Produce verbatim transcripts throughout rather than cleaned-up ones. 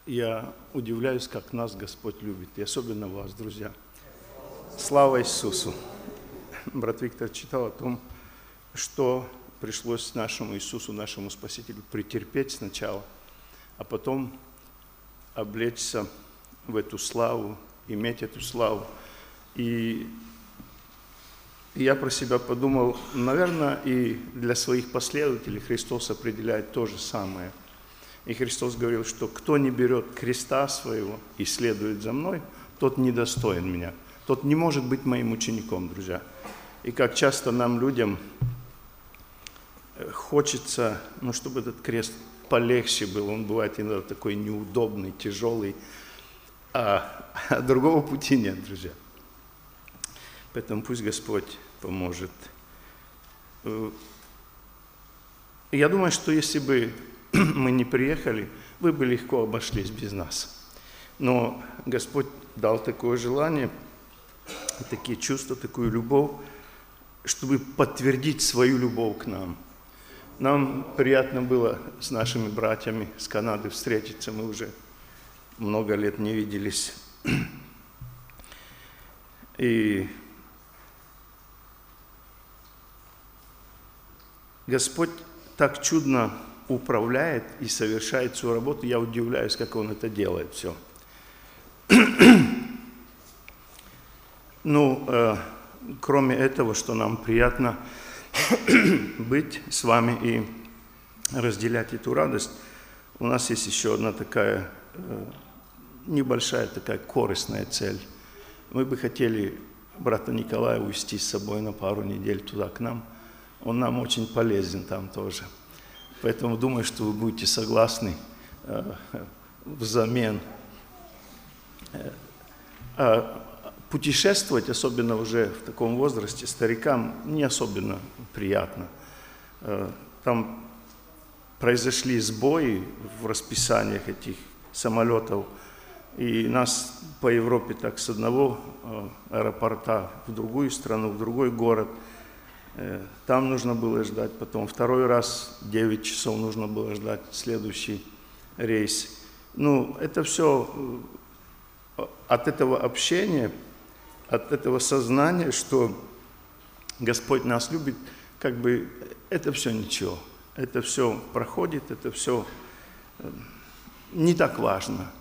я удивляюсь, как нас Господь любит, и особенно вас, друзья. Слава Иисусу! Брат Виктор читал о том, что пришлось нашему Иисусу, нашему Спасителю претерпеть сначала, а потом облечься в эту славу, иметь эту славу. И я про себя подумал, наверное, и для своих последователей Христос определяет то же самое. И Христос говорил, что кто не берет креста своего и следует за мной, тот недостоин меня, тот не может быть моим учеником, друзья. И как часто нам, людям, хочется, ну, чтобы этот крест полегче был, он бывает иногда такой неудобный, тяжелый, а, а другого пути нет, друзья. Поэтому пусть Господь поможет. Я думаю, что если бы мы не приехали, вы бы легко обошлись без нас. Но Господь дал такое желание, такие чувства, такую любовь, чтобы подтвердить свою любовь к нам. Нам приятно было с нашими братьями с Канады встретиться, мы уже много лет не виделись. И Господь так чудно управляет и совершает свою работу, я удивляюсь, как Он это делает все. Ну, э, кроме этого, что нам приятно быть с вами и разделять эту радость, у нас есть еще одна такая э, небольшая, такая корыстная цель. Мы бы хотели брата Николая увезти с собой на пару недель туда к нам. Он нам очень полезен там тоже. Поэтому думаю, что вы будете согласны э, взамен. Э, путешествовать, особенно уже в таком возрасте, старикам не особенно приятно. Э, там произошли сбои в расписаниях этих самолетов, и нас по Европе так с одного э, аэропорта в другую страну, в другой город. Там нужно было ждать, потом второй раз девять часов нужно было ждать следующий рейс. Ну, это все от этого общения, от этого сознания, что Господь нас любит, как бы это все ничего. Это все проходит, это все не так важно.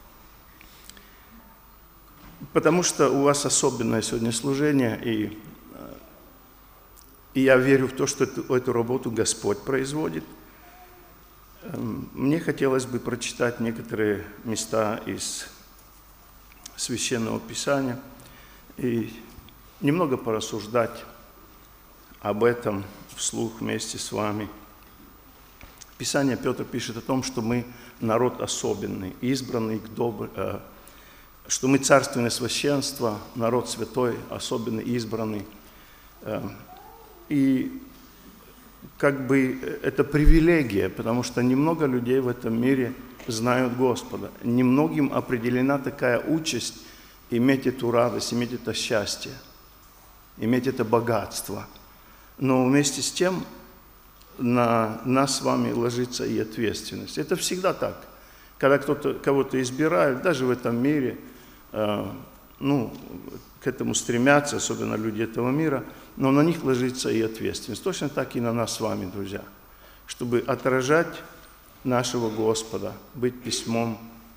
Потому что у вас особенное сегодня служение, и И я верю в то, что эту, эту работу Господь производит. Мне хотелось бы прочитать некоторые места из Священного Писания и немного порассуждать об этом вслух вместе с вами. Писание Петр пишет о том, что мы народ особенный, избранный, добрый, что мы царственное священство, народ святой, особенный, избранный. И как бы это привилегия, потому что немного людей в этом мире знают Господа. Немногим определена такая участь иметь эту радость, иметь это счастье, иметь это богатство. Но вместе с тем на нас с вами ложится и ответственность. Это всегда так. Когда кто-то кого-то избирает, даже в этом мире, э, ну, к этому стремятся, особенно люди этого мира, но на них ложится и ответственность. Точно так и на нас с вами, друзья, чтобы отражать нашего Господа, быть письмом,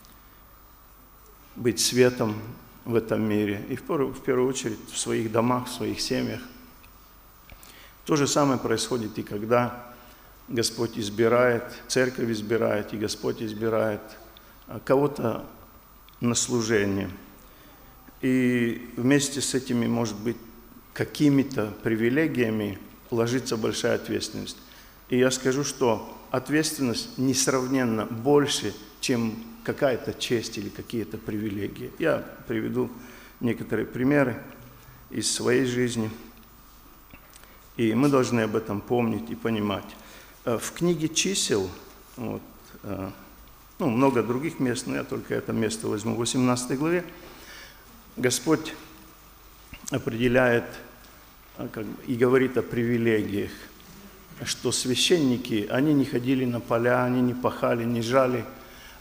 быть светом в этом мире, и в первую, в первую очередь в своих домах, в своих семьях. То же самое происходит и когда Господь избирает, церковь избирает, и Господь избирает кого-то на служение. И вместе с этими, может быть, какими-то привилегиями ложится большая ответственность. И я скажу, что ответственность несравненно больше, чем какая-то честь или какие-то привилегии. Я приведу некоторые примеры из своей жизни, и мы должны об этом помнить и понимать. В книге «Чисел», вот, ну, много других мест, но я только это место возьму, в восемнадцатой главе, Господь определяет как бы, и говорит о привилегиях, что священники, они не ходили на поля, они не пахали, не жали,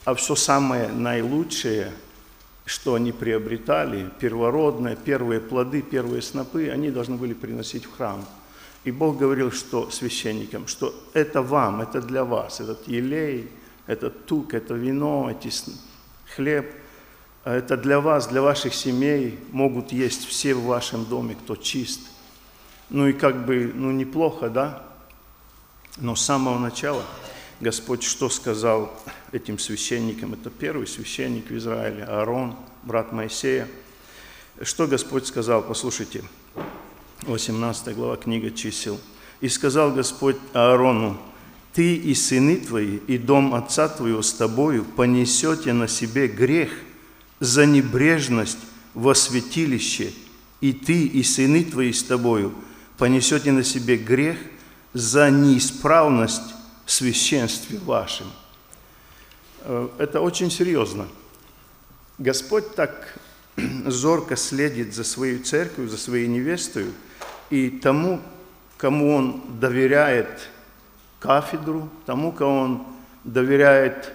а все самое наилучшее, что они приобретали, первородное, первые плоды, первые снопы, они должны были приносить в храм. И Бог говорил, что священникам, что это вам, это для вас, этот елей, этот тук, это вино, эти хлеб, это для вас, для ваших семей, могут есть все в вашем доме, кто чист. Ну и как бы, ну неплохо, да? Но с самого начала Господь что сказал этим священникам? Это первый священник в Израиле, Аарон, брат Моисея. Что Господь сказал? Послушайте, восемнадцатая глава, книга Чисел. «И сказал Господь Аарону: ты и сыны твои, и дом отца твоего с тобою понесете на себе грех за небрежность во святилище, и ты и сыны твои с тобою понесете на себе грех за неисправность в священстве вашем». Это очень серьезно. Господь так зорко следит за своей церковью, за своей невестой, и тому, кому Он доверяет кафедру, тому, кому Он доверяет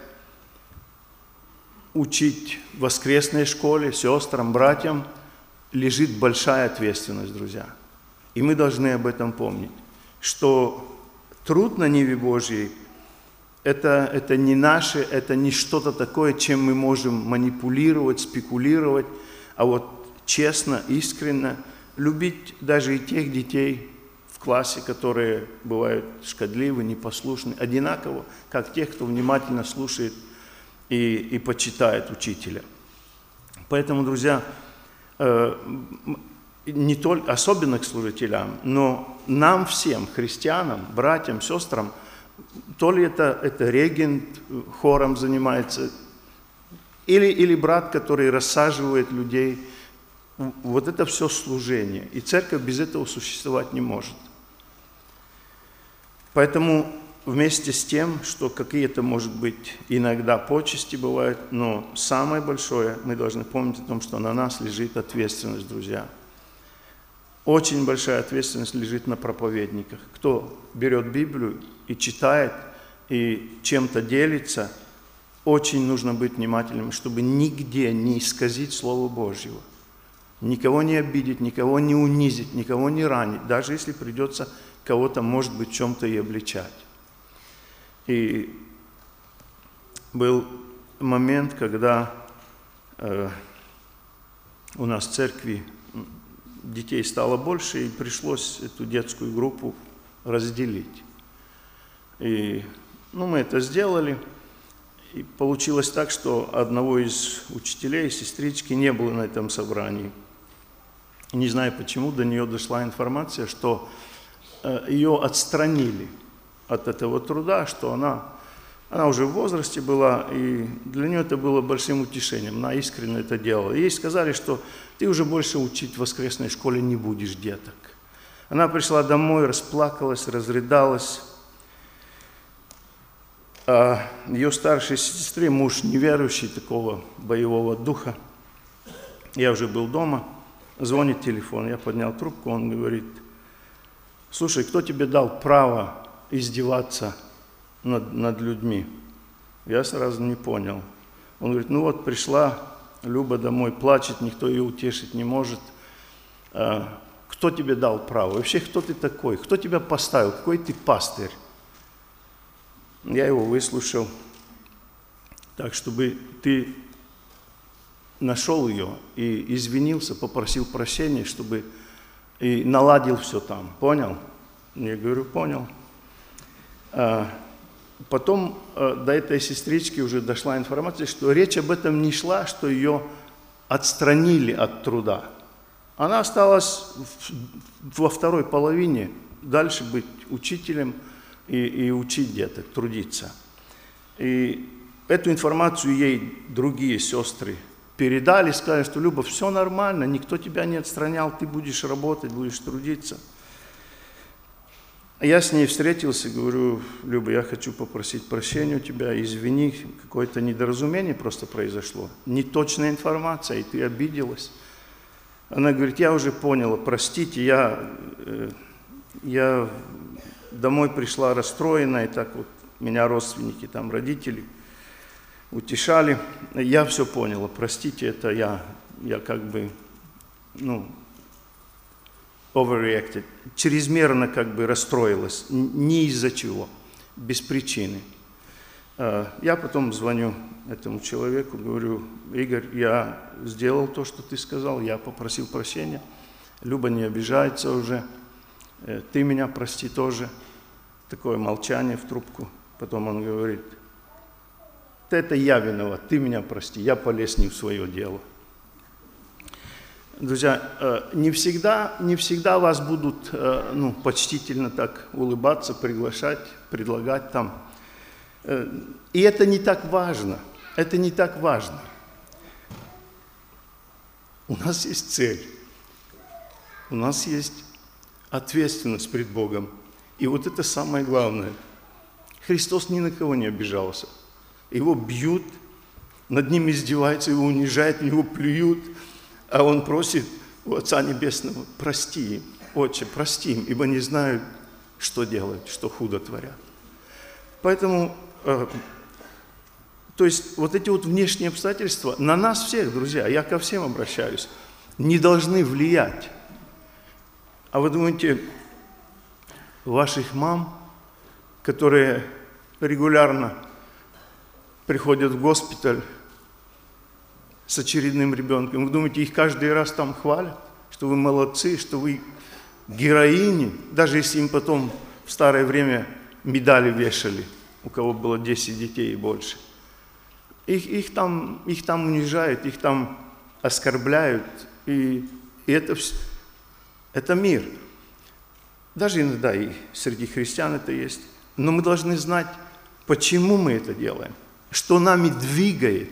учить в воскресной школе, сестрам, братьям, лежит большая ответственность, друзья. И мы должны об этом помнить, что труд на Ниве Божьей это, – это не наше, это не что-то такое, чем мы можем манипулировать, спекулировать, а вот честно, искренне любить даже и тех детей в классе, которые бывают шкодливы, непослушны, одинаково, как тех, кто внимательно слушает и, и почитает учителя. Поэтому, друзья, не только, особенно к служителям, но нам всем, христианам, братьям, сестрам, то ли это, это регент хором занимается, или, или брат, который рассаживает людей, вот это все служение. И церковь без этого существовать не может. Поэтому вместе с тем, что какие-то, может быть, иногда почести бывают, но самое большое, мы должны помнить о том, что на нас лежит ответственность, друзья. Очень большая ответственность лежит на проповедниках. Кто берет Библию и читает, и чем-то делится, очень нужно быть внимательным, чтобы нигде не исказить Слово Божьего. Никого не обидеть, никого не унизить, никого не ранить, даже если придется кого-то, может быть, в чем-то и обличать. И был момент, когда э, у нас в церкви детей стало больше, и пришлось эту детскую группу разделить. И ну, мы это сделали, и получилось так, что одного из учителей, сестрички, не было на этом собрании. Не знаю почему, до нее дошла информация, что ее отстранили от этого труда, что она, она уже в возрасте была, и для нее это было большим утешением, она искренне это делала. Ей сказали, что ты уже больше учить в воскресной школе не будешь деток. Она пришла домой, расплакалась, разрыдалась. А ее старшей сестре муж неверующий, такого боевого духа. Я уже был дома, звонит телефон, я поднял трубку, он говорит: слушай, кто тебе дал право издеваться над, над людьми? Я сразу не понял. Он говорит: ну вот пришла Люба домой, плачет, никто ее утешить не может. А, кто тебе дал право? Вообще, кто ты такой? Кто тебя поставил? Какой ты пастырь? Я его выслушал так, чтобы ты нашел ее и извинился, попросил прощения, чтобы и наладил все там. Понял? Я говорю, понял. А потом а, до этой сестрички уже дошла информация, что речь об этом не шла, что ее отстранили от труда. Она осталась в, во второй половине дальше быть учителем и, и учить деток, трудиться. И эту информацию ей другие сестры передали, сказали, что Люба, все нормально, никто тебя не отстранял, ты будешь работать, будешь трудиться. Я с ней встретился, говорю: Люба, я хочу попросить прощения у тебя, извини, какое-то недоразумение просто произошло, неточная информация, и ты обиделась. Она говорит: я уже поняла, простите, я, я домой пришла расстроенная, и так вот, меня родственники, там родители. утешали. Я все понял, простите, это я, я как бы, ну, overreacted, чрезмерно как бы расстроилась, не из-за чего, без причины. Я потом звоню этому человеку, говорю: Игорь, я сделал то, что ты сказал, я попросил прощения, Люба не обижается уже, ты меня прости тоже. Такое молчание в трубку. Потом он говорит: это я виноват, ты меня прости, я полез не в свое дело. Друзья, не всегда, не всегда вас будут, ну, почтительно так улыбаться, приглашать, предлагать там. И это не так важно, это не так важно. У нас есть цель, у нас есть ответственность пред Богом. И вот это самое главное. Христос ни на кого не обижался. Его бьют, над ним издеваются, его унижают, его плюют. А он просит у Отца Небесного: прости им, Отче, прости им, ибо не знают, что делают, что худо творят. Поэтому, э, то есть вот эти вот внешние обстоятельства на нас всех, друзья, я ко всем обращаюсь, не должны влиять. А вы думаете, ваших мам, которые регулярно приходят в госпиталь с очередным ребенком, вы думаете, их каждый раз там хвалят, что вы молодцы, что вы героини, даже если им потом в старое время медали вешали, у кого было десять детей и больше. Их, их, там, их там унижают, их там оскорбляют, и, и это, это мир. Даже иногда и среди христиан это есть. Но мы должны знать, почему мы это делаем, что нами двигает.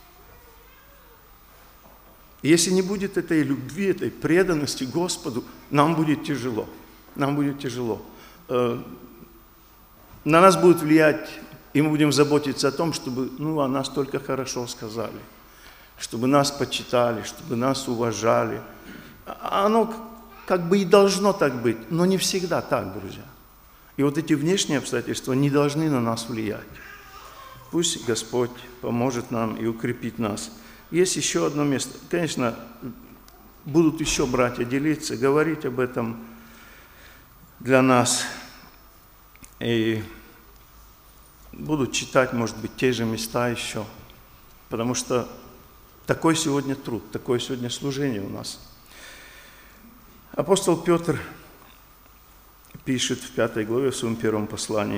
Если не будет этой любви, этой преданности Господу, нам будет тяжело. Нам будет тяжело. На нас будет влиять, и мы будем заботиться о том, чтобы, ну, о нас только хорошо сказали, чтобы нас почитали, чтобы нас уважали. Оно как бы и должно так быть, но не всегда так, друзья. И вот эти внешние обстоятельства не должны на нас влиять. Пусть Господь поможет нам и укрепит нас. Есть еще одно место. Конечно, будут еще братья делиться, говорить об этом для нас. И будут читать, может быть, те же места еще. Потому что такой сегодня труд, такое сегодня служение у нас. Апостол Петр пишет в пятой главе, в своем первом послании.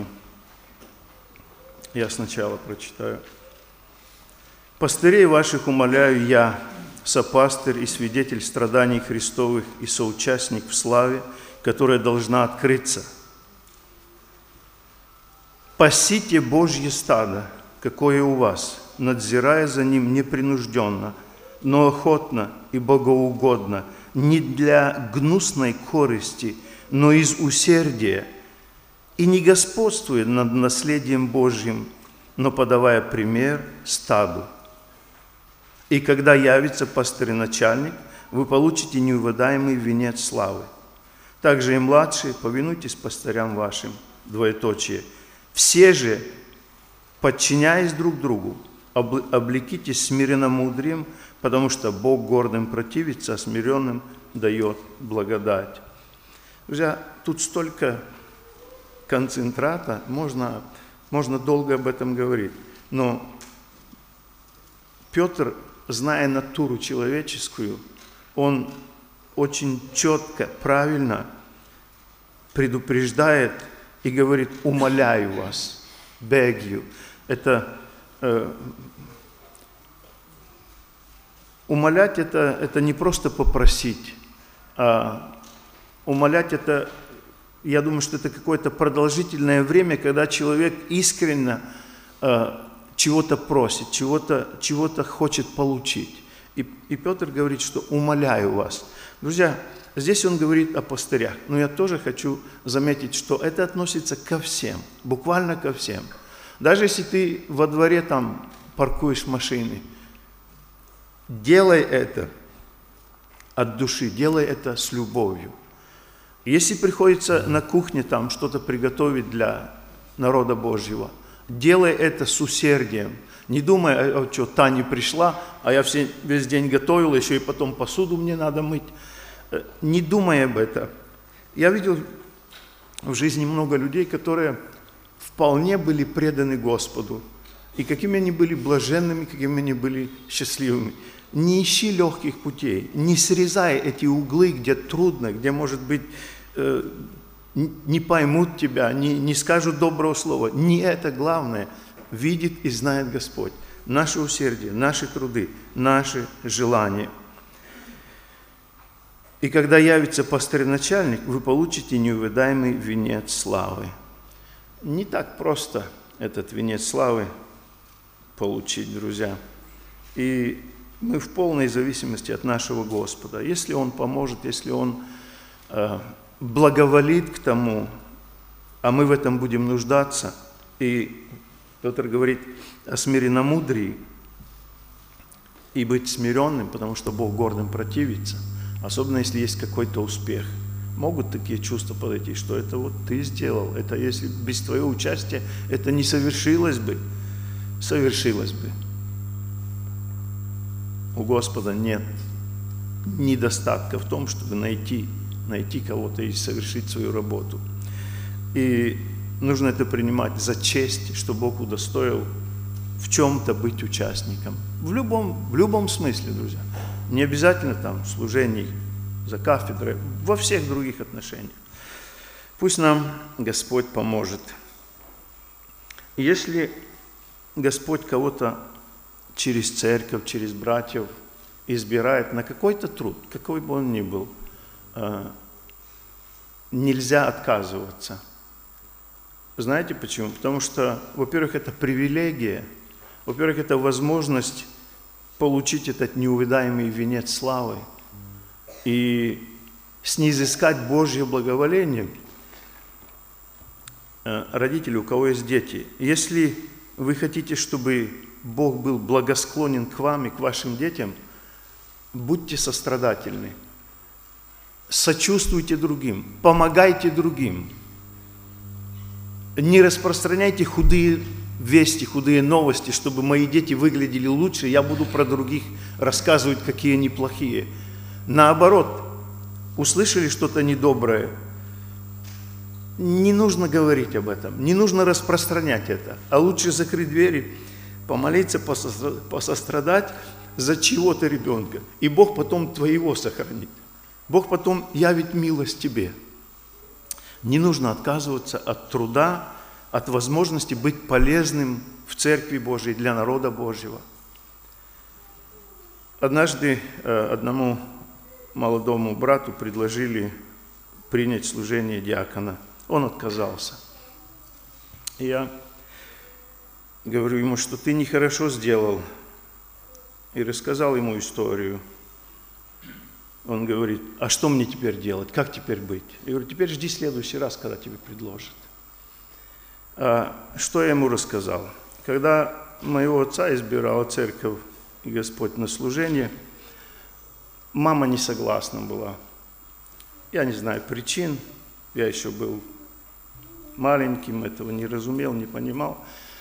Я сначала прочитаю. «Пастырей ваших умоляю я, сопастырь и свидетель страданий Христовых и соучастник в славе, которая должна открыться. Пасите Божье стадо, какое у вас, надзирая за ним непринужденно, но охотно и богоугодно, не для гнусной корысти, но из усердия, и не господствуя над наследием Божьим, но подавая пример стаду. И когда явится пастырь-начальник, вы получите неувядаемый венец славы. Также и младшие, повинуйтесь пастырям вашим, двоеточие. Все же, подчиняясь друг другу, облекитесь смиренномудрием, потому что Бог гордым противится, а смиренным дает благодать». Друзья, тут столько концентрата, можно, можно долго об этом говорить. Но Петр, зная натуру человеческую, он очень четко, правильно предупреждает и говорит: «Умоляю вас, beg you». Это, э, умолять это, это не просто попросить, а умолять это, я думаю, что это какое-то продолжительное время, когда человек искренне э, чего-то просит, чего-то чего-то хочет получить. И, и Петр говорит, что «умоляю вас». Друзья, здесь он говорит о пастырях, но я тоже хочу заметить, что это относится ко всем, буквально ко всем. Даже если ты во дворе там паркуешь машины, делай это от души, делай это с любовью. Если приходится на кухне там что-то приготовить для народа Божьего, делай это с усердием, Не думай, а, а что, та не пришла, а я все, весь день готовил, еще и потом посуду мне надо мыть. Не думай об этом. Я видел в жизни много людей, которые вполне были преданы Господу. И какими они были блаженными, какими они были счастливыми. Не ищи легких путей, не срезай эти углы, где трудно, где, может быть, э, не поймут тебя, не, не скажут доброго слова. Не это главное. Видит и знает Господь. Наше усердие, наши труды, наши желания. И когда явится пастырь-начальник, вы получите неувядаемый венец славы. Не так просто этот венец славы получить, друзья. И мы в полной зависимости от нашего Господа. Если Он поможет, если Он э, благоволит к тому, а мы в этом будем нуждаться, и Петр говорит о смиренномудрии и быть смиренным, потому что Бог гордым противится, особенно если есть какой-то успех. Могут такие чувства подойти, что это вот ты сделал, это если без твоего участия это не совершилось бы, совершилось бы. У Господа нет недостатка в том, чтобы найти, найти кого-то и совершить свою работу. И нужно это принимать за честь, что Бог удостоил в чем-то быть участником. В любом, в любом смысле, друзья. Не обязательно там служений за кафедрой, во всех других отношениях. Пусть нам Господь поможет. Если Господь кого-то через церковь, через братьев избирает на какой-то труд, какой бы он ни был, нельзя отказываться. Знаете почему? Потому что, во-первых, это привилегия, во-первых, это возможность получить этот неувядаемый венец славы и снизыскать Божье благоволение. Родители, у кого есть дети, если вы хотите, чтобы Бог был благосклонен к вам и к вашим детям, будьте сострадательны, сочувствуйте другим, помогайте другим. Не распространяйте худые вести, худые новости, чтобы мои дети выглядели лучше, я буду про других рассказывать, какие они плохие. Наоборот, услышали что-то недоброе, не нужно говорить об этом, не нужно распространять это, а лучше закрыть двери, помолиться, посострадать за чего-то ребенка, и Бог потом твоего сохранит. Бог потом явит милость тебе. Не нужно отказываться от труда, от возможности быть полезным в Церкви Божией, для народа Божьего. Однажды одному молодому брату предложили принять служение диакона. Он отказался. И я говорю ему, что ты нехорошо сделал. И рассказал ему историю. Он говорит, а что мне теперь делать, как теперь быть? Я говорю, теперь жди следующий раз, когда тебе предложат. А что я ему рассказал? Когда моего отца избирала церковь и Господь на служение, мама не согласна была. Я не знаю причин, я еще был маленьким, этого не разумел, не понимал.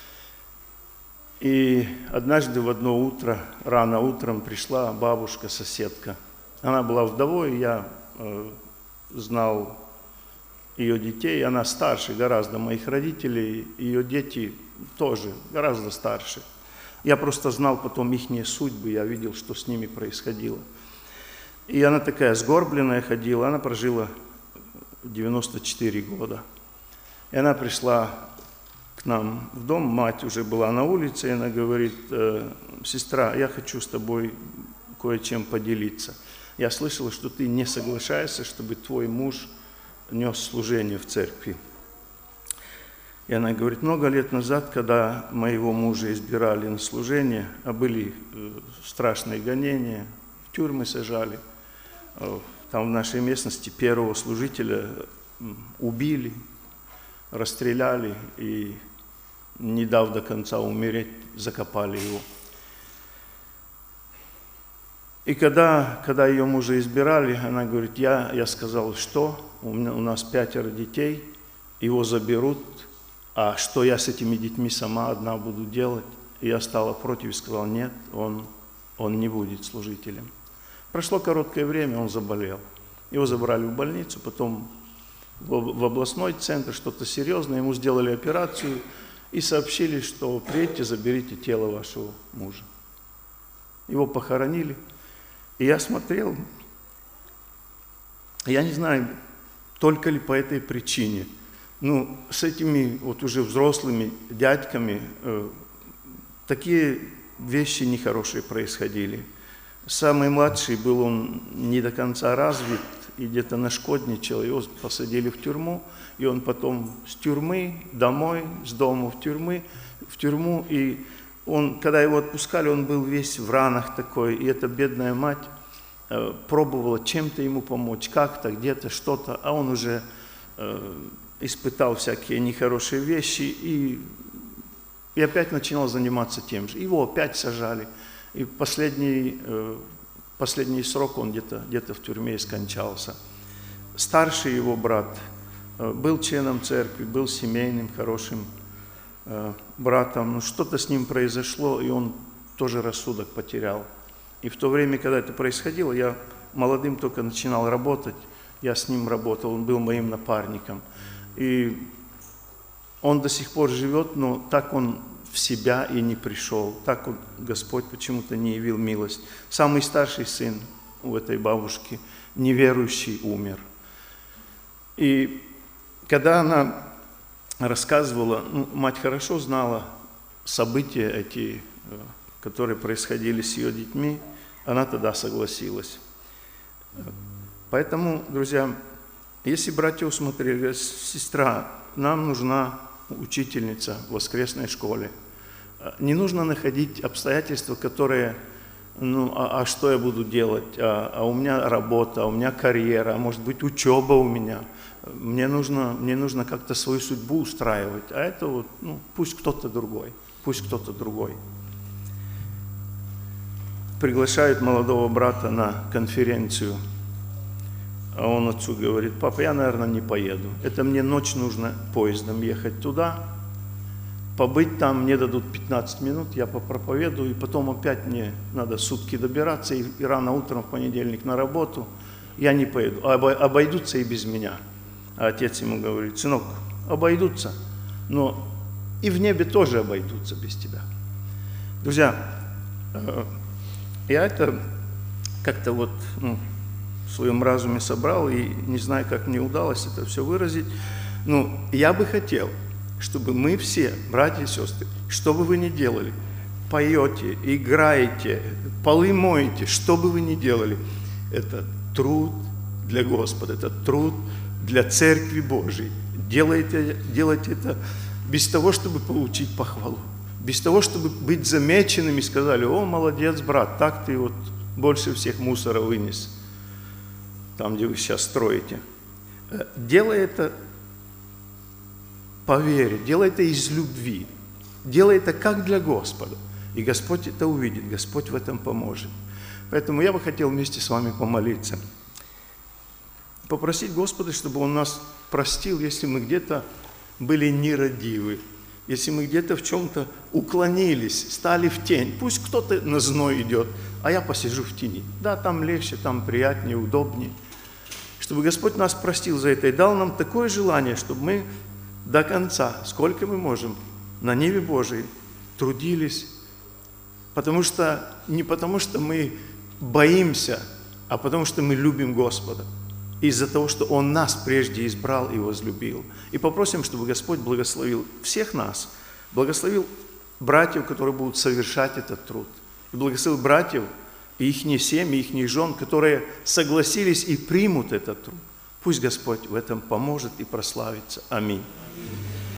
И однажды в одно утро, рано утром пришла бабушка, соседка. Она была вдовой, я э, знал ее детей, она старше гораздо моих родителей, ее дети тоже гораздо старше. Я просто знал потом их судьбы, я видел, что с ними происходило. И она такая сгорбленная ходила, она прожила девяносто четыре года. И она пришла к нам в дом, мать уже была на улице, и она говорит, э, сестра, я хочу с тобой кое-чем поделиться. Я слышала, что ты не соглашаешься, чтобы твой муж нес служение в церкви. И она говорит, много лет назад, когда моего мужа избирали на служение, а были страшные гонения, в тюрьмы сажали, там в нашей местности первого служителя убили, расстреляли и, не дав до конца умереть, закопали его. И когда, когда ее мужа избирали, она говорит, я, я сказал, что у, меня, у нас пятеро детей, его заберут, а что я с этими детьми сама одна буду делать? я стала против и сказал, нет, он, он не будет служителем. Прошло короткое время, он заболел. Его забрали в больницу, потом в областной центр, что-то серьезное, ему сделали операцию и сообщили, что приедьте, заберите тело вашего мужа. Его похоронили, и я смотрел, я не знаю, только ли по этой причине, ну, с этими вот уже взрослыми дядьками э, такие вещи нехорошие происходили. Самый младший был, он не до конца развит, и где-то нашкодничал, его посадили в тюрьму, и он потом с тюрьмы домой, с дома в тюрьмы, в тюрьму, и он, когда его отпускали, он был весь в ранах такой, и эта бедная мать э, пробовала чем-то ему помочь, как-то, где-то, что-то, а он уже э, испытал всякие нехорошие вещи, и, и опять начинал заниматься тем же. Его опять сажали, и последний, э, последний срок он где-то где-то в тюрьме и скончался. Старший его брат э, был членом церкви, был семейным, хорошим э, братом, но что-то с ним произошло, и он тоже рассудок потерял. И в то время, когда это происходило, я молодым только начинал работать, я с ним работал, он был моим напарником. И он до сих пор живет, но так он в себя и не пришел, так он, Господь почему-то не явил милость. Самый старший сын у этой бабушки, неверующий, умер. И когда она рассказывала, ну, мать хорошо знала события эти, которые происходили с ее детьми, она тогда согласилась. Поэтому, друзья, если братья усмотрели, говорят, сестра, нам нужна учительница в воскресной школе. Не нужно находить обстоятельства, которые, ну, а, а что я буду делать, а, а у меня работа, а у меня карьера, а может быть учеба у меня. Мне нужно, мне нужно как-то свою судьбу устраивать, а это вот, ну, пусть кто-то другой, пусть кто-то другой. Приглашают молодого брата на конференцию, а он отцу говорит, папа, я, наверное, не поеду. Это мне ночь нужно поездом ехать туда, побыть там, мне дадут пятнадцать минут, я попроповедую, и потом опять мне надо сутки добираться, и, и рано утром в понедельник на работу. Я не поеду, обойдутся и без меня. А отец ему говорит, сынок, обойдутся, но и в небе тоже обойдутся без тебя. Друзья, я это как-то вот, ну, в своем разуме собрал, и не знаю, как мне удалось это все выразить, но я бы хотел, чтобы мы все, братья и сестры, что бы вы ни делали, поете, играете, полы моете, что бы вы ни делали, это труд для Господа, это труд для Церкви Божией. Делайте, делайте это без того, чтобы получить похвалу, без того, чтобы быть замеченными, сказали, о, молодец, брат, так ты вот больше всех мусора вынес, там, где вы сейчас строите. Делай это по вере, делай это из любви, делай это как для Господа. И Господь это увидит, Господь в этом поможет. Поэтому я бы хотел вместе с вами помолиться. Попросить Господа, чтобы Он нас простил, если мы где-то были нерадивы, если мы где-то в чем-то уклонились, стали в тень. Пусть кто-то на зной идет, а я посижу в тени. Да, там легче, там приятнее, удобнее. Чтобы Господь нас простил за это и дал нам такое желание, чтобы мы до конца, сколько мы можем, на небе Божией трудились. Потому что, не потому что мы боимся, а потому что мы любим Господа. Из-за того, что Он нас прежде избрал и возлюбил. И попросим, чтобы Господь благословил всех нас, благословил братьев, которые будут совершать этот труд. И благословил братьев и их семьи, их жен, которые согласились и примут этот труд. Пусть Господь в этом поможет и прославится. Аминь.